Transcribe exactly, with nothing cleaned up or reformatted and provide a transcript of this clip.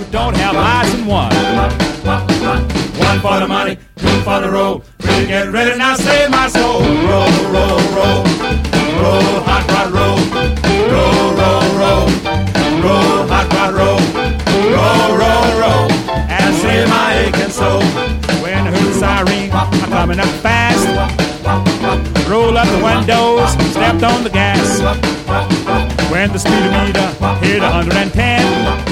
don't have license one. One for the money, two for the road. Really get ready now, save my soul. Roll, roll, roll, roll, hot rod, roll, roll, roll, roll, roll, hot rod, roll, roll, roll, roll, and save my aching soul. When I heard the siren, I'm coming up fast. Roll up the windows, stepped on the gas. When the speedometer hit one hundred ten,